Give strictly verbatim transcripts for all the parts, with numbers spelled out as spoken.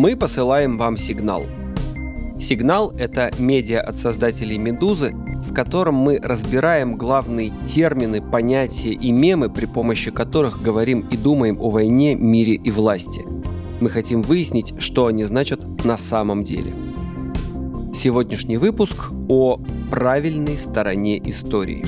мы посылаем вам сигнал. Сигнал – это медиа от создателей «Медузы», в котором мы разбираем главные термины, понятия и мемы, при помощи которых говорим и думаем о войне, мире и власти. Мы хотим выяснить, что они значат на самом деле. Сегодняшний выпуск о правильной стороне истории.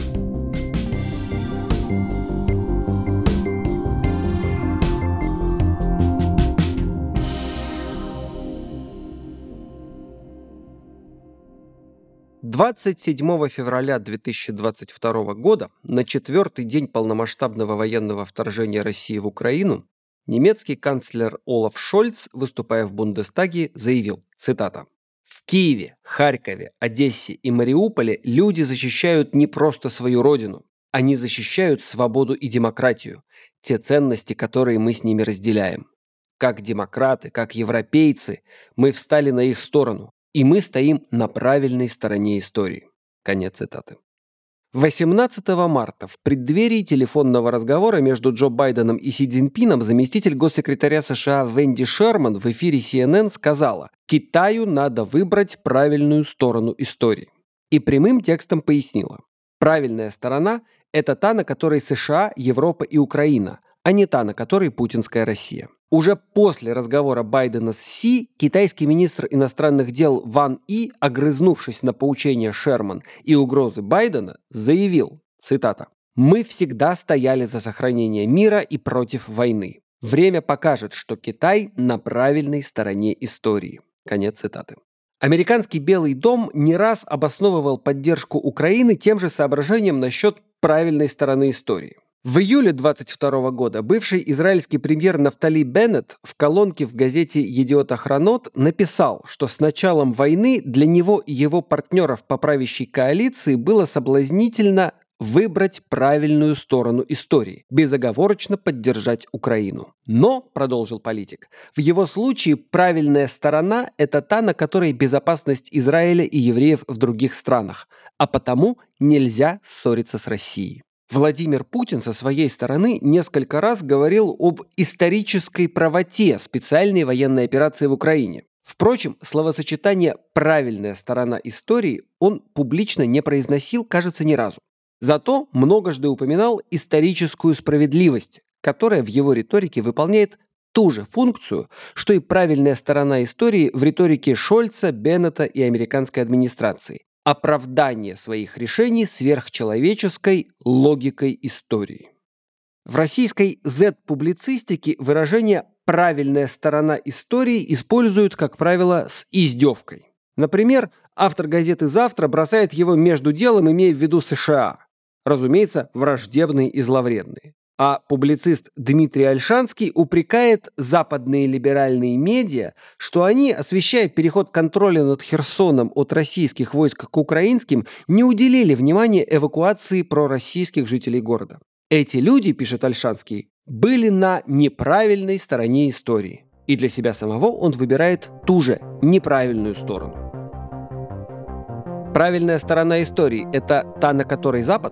двадцать седьмого февраля две тысячи двадцать второго года, на четвертый день полномасштабного военного вторжения России в Украину, немецкий канцлер Олаф Шольц, выступая в Бундестаге, заявил, цитата: «В Киеве, Харькове, Одессе и Мариуполе люди защищают не просто свою родину, они защищают свободу и демократию, те ценности, которые мы с ними разделяем. Как демократы, как европейцы, мы встали на их сторону. И мы стоим на правильной стороне истории». Конец цитаты. восемнадцатого марта в преддверии телефонного разговора между Джо Байденом и Си Цзиньпином заместитель госсекретаря США Венди Шерман в эфире Си Эн Эн сказала: «Китаю надо выбрать правильную сторону истории». И прямым текстом пояснила: правильная сторона – это та, на которой США, Европа и Украина, а не та, на которой путинская Россия. Уже после разговора Байдена с Си, китайский министр иностранных дел Ван И, огрызнувшись на поучения Шерман и угрозы Байдена, заявил, цитата: «Мы всегда стояли за сохранение мира и против войны. Время покажет, что Китай на правильной стороне истории». Конец цитаты. Американский Белый дом не раз обосновывал поддержку Украины тем же соображением насчет правильной стороны истории. В июле двадцать второго года бывший израильский премьер Нафтали Беннет в колонке в газете «Едиот Ахронот» написал, что с началом войны для него и его партнеров по правящей коалиции было соблазнительно выбрать правильную сторону истории, безоговорочно поддержать Украину. Но, продолжил политик, в его случае правильная сторона – это та, на которой безопасность Израиля и евреев в других странах, а потому нельзя ссориться с Россией. Владимир Путин со своей стороны несколько раз говорил об исторической правоте специальной военной операции в Украине. Впрочем, словосочетание «правильная сторона истории» он публично не произносил, кажется, ни разу. Зато многожды упоминал историческую справедливость, которая в его риторике выполняет ту же функцию, что и правильная сторона истории в риторике Шольца, Беннета и американской администрации. Оправдание своих решений сверхчеловеческой логикой истории. В российской зет-публицистике выражение «правильная сторона истории» используют, как правило, с издевкой. Например, автор газеты «Завтра» бросает его между делом, имея в виду США. Разумеется, враждебные и зловредные. А публицист Дмитрий Ольшанский упрекает западные либеральные медиа, что они, освещая переход контроля над Херсоном от российских войск к украинским, не уделили внимания эвакуации пророссийских жителей города. Эти люди, пишет Ольшанский, были на неправильной стороне истории. И для себя самого он выбирает ту же неправильную сторону. Правильная сторона истории – это та, на которой Запад?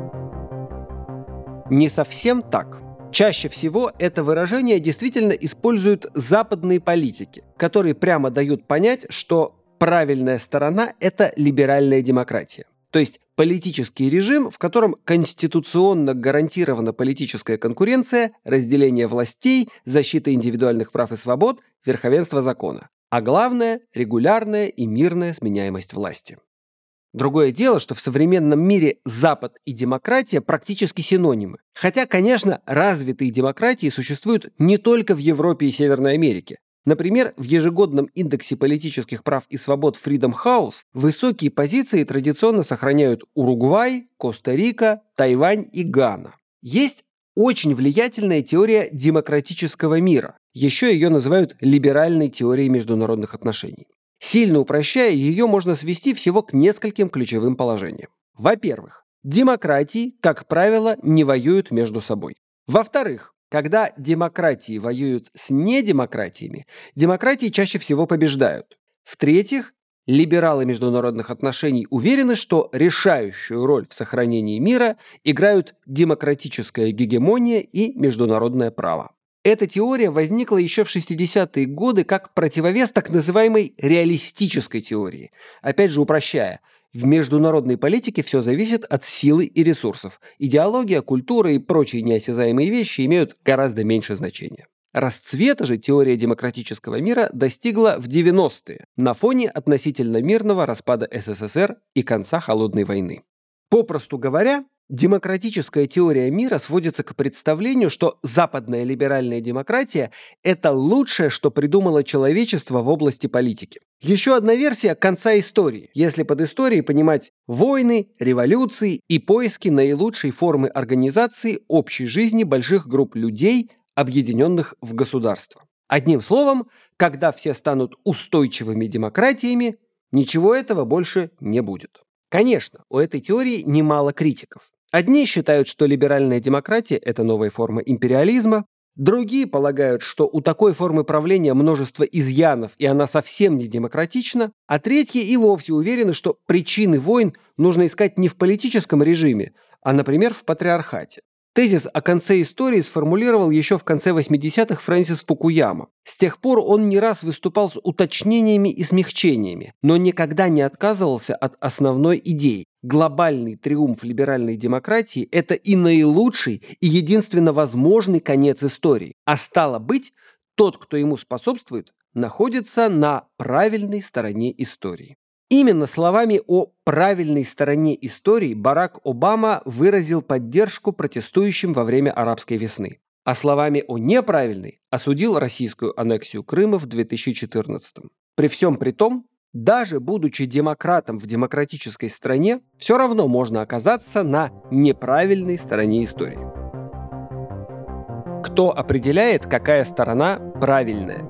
Не совсем так. Чаще всего это выражение действительно используют западные политики, которые прямо дают понять, что правильная сторона – это либеральная демократия. То есть политический режим, в котором конституционно гарантирована политическая конкуренция, разделение властей, защита индивидуальных прав и свобод, верховенство закона. А главное – регулярная и мирная сменяемость власти. Другое дело, что в современном мире Запад и демократия практически синонимы. Хотя, конечно, развитые демократии существуют не только в Европе и Северной Америке. Например, в ежегодном индексе политических прав и свобод Freedom House высокие позиции традиционно сохраняют Уругвай, Коста-Рика, Тайвань и Гана. Есть очень влиятельная теория демократического мира. Еще ее называют либеральной теорией международных отношений. Сильно упрощая, ее можно свести всего к нескольким ключевым положениям. Во-первых, демократии, как правило, не воюют между собой. Во-вторых, когда демократии воюют с недемократиями, демократии чаще всего побеждают. В-третьих, либералы международных отношений уверены, что решающую роль в сохранении мира играют демократическая гегемония и международное право. Эта теория возникла еще в шестидесятые годы как противовес так называемой реалистической теории. Опять же, упрощая, в международной политике все зависит от силы и ресурсов. Идеология, культура и прочие неосязаемые вещи имеют гораздо меньше значения. Расцвета же теория демократического мира достигла в девяностые на фоне относительно мирного распада СССР и конца Холодной войны. Попросту говоря, демократическая теория мира сводится к представлению, что западная либеральная демократия – это лучшее, что придумало человечество в области политики. Еще одна версия конца истории, если под историей понимать войны, революции и поиски наилучшей формы организации общей жизни больших групп людей, объединенных в государство. Одним словом, когда все станут устойчивыми демократиями, ничего этого больше не будет. Конечно, у этой теории немало критиков. Одни считают, что либеральная демократия – это новая форма империализма, другие полагают, что у такой формы правления множество изъянов и она совсем не демократична, а третьи и вовсе уверены, что причины войн нужно искать не в политическом режиме, а, например, в патриархате. Тезис о конце истории сформулировал еще в конце восьмидесятых Фрэнсис Фукуяма. С тех пор он не раз выступал с уточнениями и смягчениями, но никогда не отказывался от основной идеи. Глобальный триумф либеральной демократии – это и наилучший, и единственно возможный конец истории. А стало быть, тот, кто ему способствует, находится на правильной стороне истории. Именно словами о правильной стороне истории Барак Обама выразил поддержку протестующим во время арабской весны, а словами о неправильной осудил российскую аннексию Крыма в две тысячи четырнадцатом. При всем при том, даже будучи демократом в демократической стране, все равно можно оказаться на неправильной стороне истории. Кто определяет, какая сторона правильная?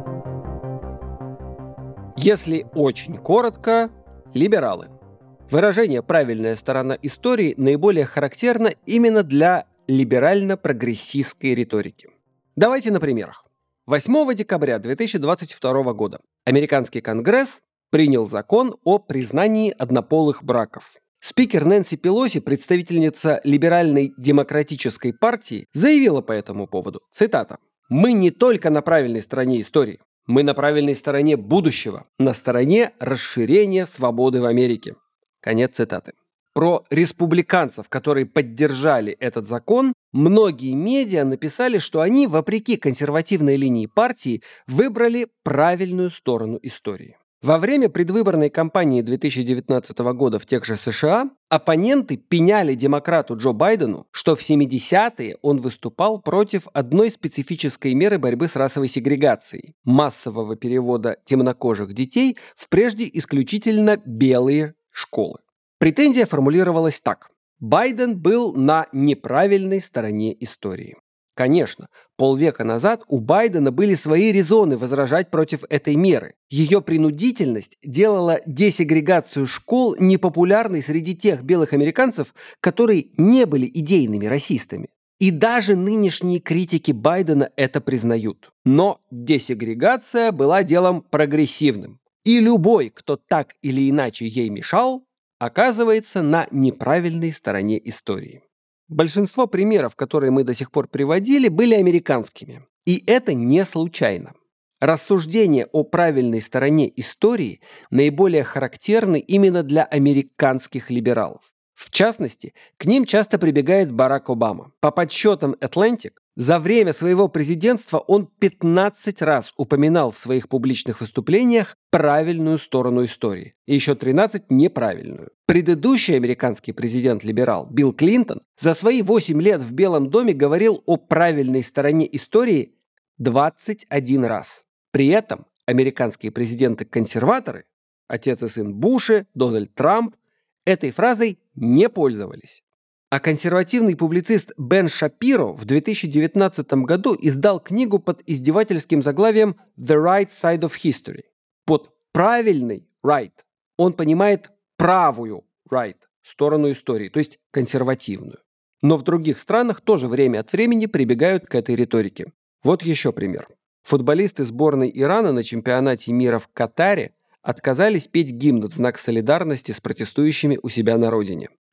Если очень коротко, либералы. Выражение «правильная сторона истории» наиболее характерно именно для либерально-прогрессистской риторики. Давайте на примерах. восьмого декабря две тысячи двадцать второго года американский Конгресс принял закон о признании однополых браков. Спикер Нэнси Пелоси, представительница либеральной демократической партии, заявила по этому поводу, цитата, «Мы не только на правильной стороне истории. Мы на правильной стороне будущего, на стороне расширения свободы в Америке». Конец цитаты. Про республиканцев, которые поддержали этот закон, многие медиа написали, что они, вопреки консервативной линии партии, выбрали правильную сторону истории. Во время предвыборной кампании две тысячи девятнадцатого года в тех же США оппоненты пеняли демократу Джо Байдену, что в семидесятые он выступал против одной специфической меры борьбы с расовой сегрегацией – массового перевода темнокожих детей в прежде исключительно белые школы. Претензия формулировалась так. Байден был на неправильной стороне истории. Конечно, полвека назад у Байдена были свои резоны возражать против этой меры. Ее принудительность делала десегрегацию школ непопулярной среди тех белых американцев, которые не были идейными расистами. И даже нынешние критики Байдена это признают. Но десегрегация была делом прогрессивным. И любой, кто так или иначе ей мешал, оказывается на неправильной стороне истории. Большинство примеров, которые мы до сих пор приводили, были американскими. И это не случайно. Рассуждения о правильной стороне истории наиболее характерны именно для американских либералов. В частности, к ним часто прибегает Барак Обама. По подсчетам Atlantic, за время своего президентства он пятнадцать раз упоминал в своих публичных выступлениях правильную сторону истории, и еще тринадцать неправильную. Предыдущий американский президент-либерал Билл Клинтон за свои восемь лет в Белом доме говорил о правильной стороне истории двадцать один раз. При этом американские президенты-консерваторы, отец и сын Буши, Дональд Трамп, этой фразой не пользовались. А консервативный публицист Бен Шапиро в две тысячи девятнадцатом году издал книгу под издевательским заглавием «The Right Side of History». Под правильный «right» он понимает правую «right» сторону истории, то есть консервативную. Но в других странах тоже время от времени прибегают к этой риторике. Вот еще пример. Футболисты сборной Ирана на чемпионате мира в Катаре отказались петь гимн в знак солидарности с протестующими у себя на родине.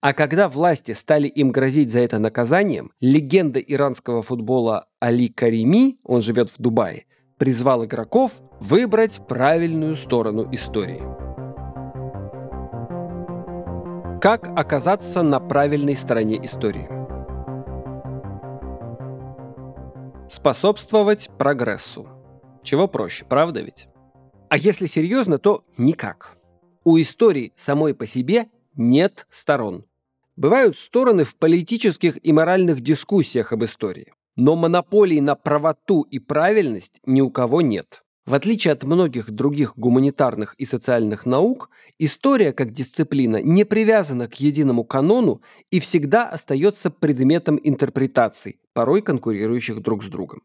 А когда власти стали им грозить за это наказанием, легенда иранского футбола Али Карими, он живет в Дубае, призвал игроков выбрать правильную сторону истории. Как оказаться на правильной стороне истории? Способствовать прогрессу. Чего проще, правда ведь? А если серьезно, то никак. У истории самой по себе нет сторон. Бывают стороны в политических и моральных дискуссиях об истории. Но монополии на правоту и правильность ни у кого нет. В отличие от многих других гуманитарных и социальных наук, история как дисциплина не привязана к единому канону и всегда остается предметом интерпретаций, порой конкурирующих друг с другом.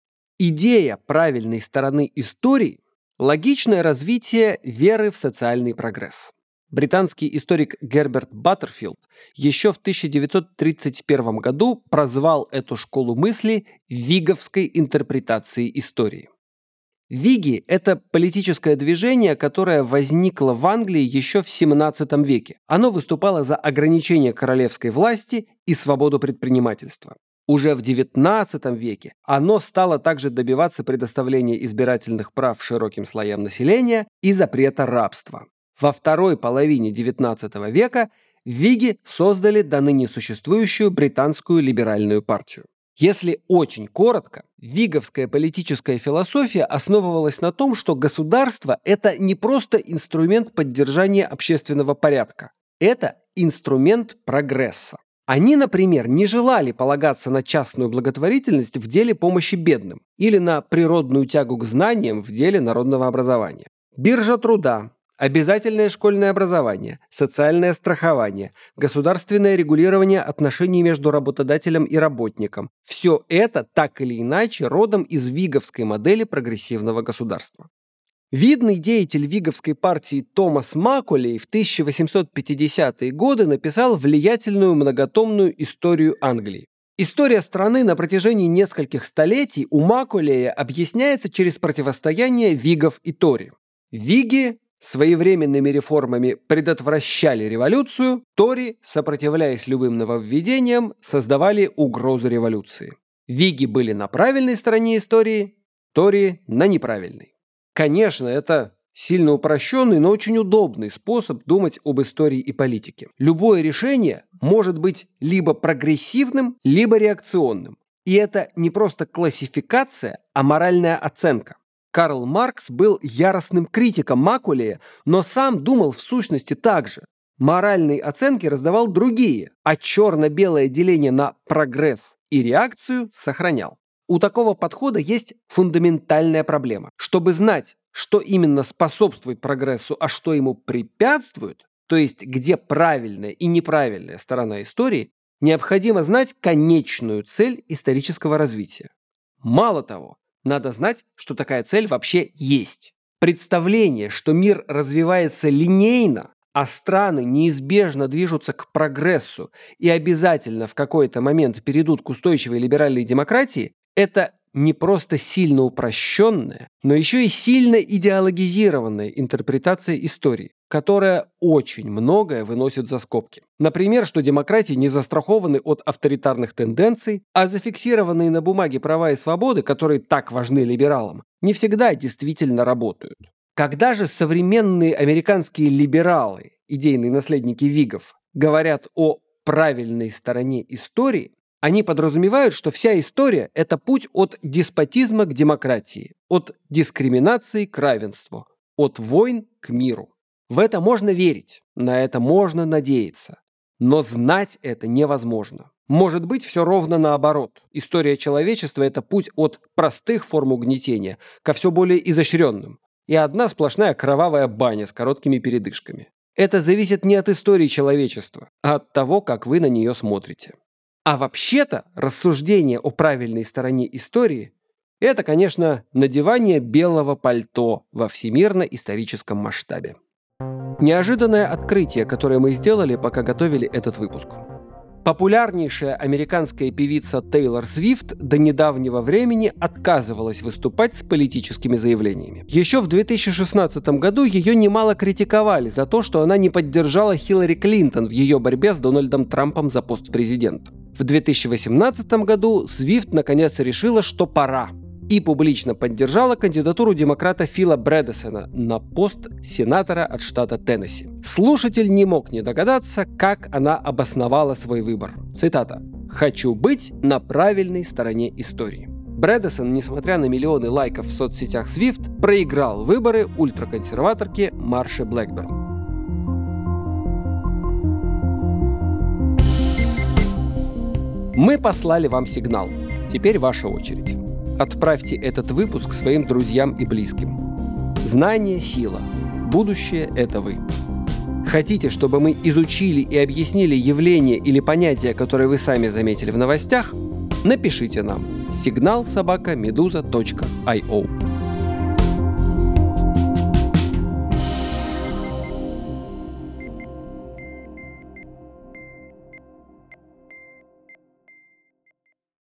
Идея правильной стороны истории – логичное развитие веры в социальный прогресс. Британский историк Герберт Баттерфилд еще в тысяча девятьсот тридцать первом году прозвал эту школу мысли виговской интерпретацией истории. Виги – это политическое движение, которое возникло в Англии еще в семнадцатом веке. Оно выступало за ограничение королевской власти и свободу предпринимательства. Уже в девятнадцатом веке оно стало также добиваться предоставления избирательных прав широким слоям населения и запрета рабства. Во второй половине девятнадцатого века виги создали до ныне существующую британскую либеральную партию. Если очень коротко, виговская политическая философия основывалась на том, что государство – это не просто инструмент поддержания общественного порядка, это инструмент прогресса. Они, например, не желали полагаться на частную благотворительность в деле помощи бедным или на природную тягу к знаниям в деле народного образования. Биржа труда, обязательное школьное образование, социальное страхование, государственное регулирование отношений между работодателем и работником – все это так или иначе родом из виговской модели прогрессивного государства. Видный деятель виговской партии Томас Маколей в тысяча восемьсот пятидесятые годы написал влиятельную многотомную историю Англии. История страны на протяжении нескольких столетий у Маколея объясняется через противостояние вигов и тори. Виги своевременными реформами предотвращали революцию, тори, сопротивляясь любым нововведениям, создавали угрозу революции. Виги были на правильной стороне истории, тори на неправильной. Конечно, это сильно упрощенный, но очень удобный способ думать об истории и политике. Любое решение может быть либо прогрессивным, либо реакционным. И это не просто классификация, а моральная оценка. Карл Маркс был яростным критиком Маколея, но сам думал в сущности так же. Моральные оценки раздавал другие, а черно-белое деление на прогресс и реакцию сохранял. У такого подхода есть фундаментальная проблема. Чтобы знать, что именно способствует прогрессу, а что ему препятствует, то есть где правильная и неправильная сторона истории, необходимо знать конечную цель исторического развития. Мало того, надо знать, что такая цель вообще есть. Представление, что мир развивается линейно, а страны неизбежно движутся к прогрессу и обязательно в какой-то момент перейдут к устойчивой либеральной демократии, это не просто сильно упрощенная, но еще и сильно идеологизированная интерпретация истории, которая очень многое выносит за скобки. Например, что демократии не застрахованы от авторитарных тенденций, а зафиксированные на бумаге права и свободы, которые так важны либералам, не всегда действительно работают. Когда же современные американские либералы, идейные наследники вигов, говорят о правильной стороне истории, они подразумевают, что вся история – это путь от деспотизма к демократии, от дискриминации к равенству, от войн к миру. В это можно верить, на это можно надеяться. Но знать это невозможно. Может быть, все ровно наоборот. История человечества – это путь от простых форм угнетения ко все более изощренным. И одна сплошная кровавая баня с короткими передышками. Это зависит не от истории человечества, а от того, как вы на нее смотрите. А вообще-то рассуждение о правильной стороне истории – это, конечно, надевание белого пальто во всемирно-историческом масштабе. Неожиданное открытие, которое мы сделали, пока готовили этот выпуск. Популярнейшая американская певица Тейлор Свифт до недавнего времени отказывалась выступать с политическими заявлениями. Еще в две тысячи шестнадцатом году ее немало критиковали за то, что она не поддержала Хиллари Клинтон в ее борьбе с Дональдом Трампом за пост президента. В две тысячи восемнадцатом году Свифт наконец решила, что пора, и публично поддержала кандидатуру демократа Фила Брэдесона на пост сенатора от штата Теннесси. Слушатель не мог не догадаться, как она обосновала свой выбор. Цитата: «Хочу быть на правильной стороне истории». Брэдесон, несмотря на миллионы лайков в соцсетях Свифт, проиграл выборы ультраконсерваторке Марше Блэкберн. Мы послали вам сигнал. Теперь ваша очередь. Отправьте этот выпуск своим друзьям и близким. Знание – сила. Будущее – это вы. Хотите, чтобы мы изучили и объяснили явления или понятия, которые вы сами заметили в новостях? Напишите нам. сигнал собака медуза точка ай о